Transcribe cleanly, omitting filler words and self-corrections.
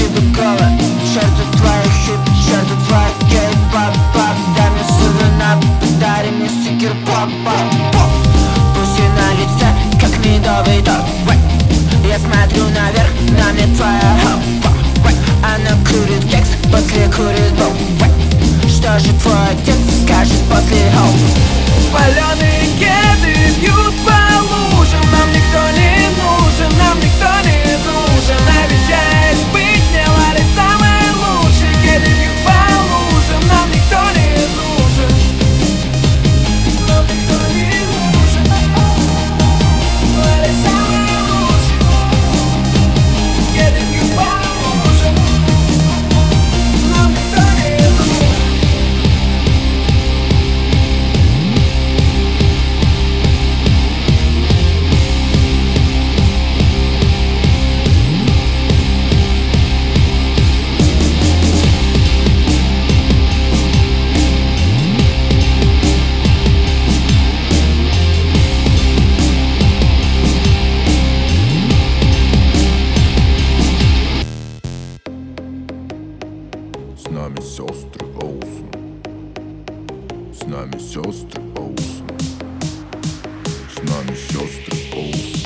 бокалы. Черту твоих хип, черту твоих гей-пап-пап. Дай мне сувенап, подари мне стикер пап-пап. Пусть и на лице, как медовый торт. Я смотрю наверх, на мне твоя хопа. Она курит кекс, после курит бом. Что же твой отец скажет после хоп? Паленые кеды бьют по лужам. Нам никто не нужен, нам никто не нужен. Обещаешь быть мне Ларой самой лучшей. Кеды бьют по лужам, нам никто не нужен. Нам никто не нужен. Ларой самой лучшей. Кеды бьют по лужам, нам никто не нужен. С нами сестры Олсен. С нами сестры Олсен. С нами сестры Олсен.